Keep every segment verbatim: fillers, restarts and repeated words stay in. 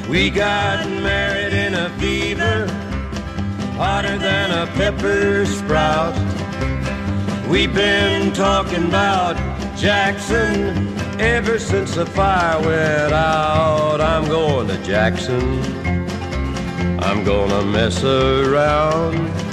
We got married in a fever, hotter than a pepper sprout. We've been talking about Jackson ever since the fire went out. I'm going to Jackson, I'm gonna mess around.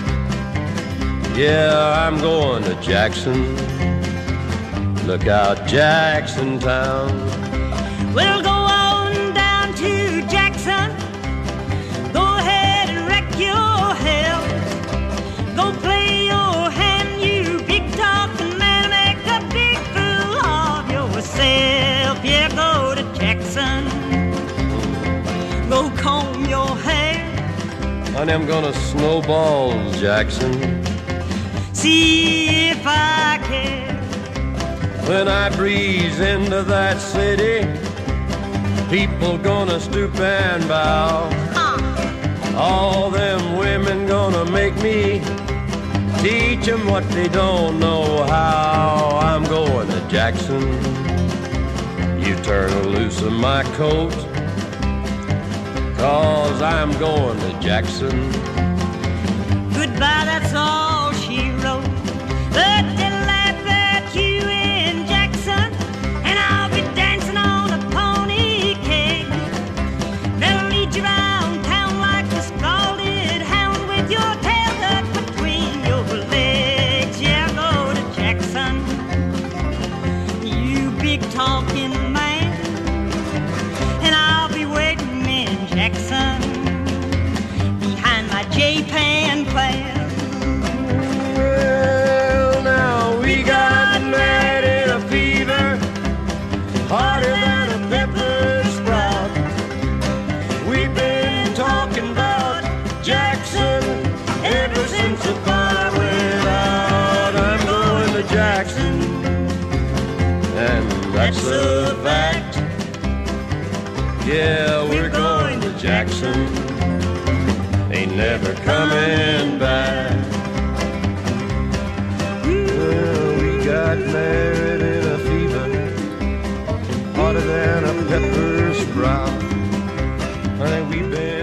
Yeah, I'm going to Jackson. Look out, Jackson Town. We'll go on down to Jackson. Go ahead and wreck your hell. Go play your hand, you big talking man. Make a big fool of yourself. Yeah, go to Jackson. Go comb your hair. Honey, I'm gonna snowball Jackson. See if I care. When I breeze into that city, people gonna stoop and bow. Huh. All them women gonna make me teach them what they don't know how. I'm going to Jackson. You turn loose of my coat, 'cause I'm going to Jackson. Goodbye, that's all she wrote. But they'll laugh at you in Jackson, and I'll be dancing on a pony cake. They'll lead you around town like a scalded hound with your tail tucked between your legs. Yeah, go to Jackson, you big talking man, and I'll be waiting in Jackson behind my J-Pan plan. Well, now we got married in a fever, hotter than a pepper sprout. We've been talking about Jackson ever since the fire went out. I'm going to Jackson, and that's a fact. Yeah, we're going to Jackson. Ain't never coming back. Well, we got married in a fever, hotter than a pepper sprout. Honey, we've been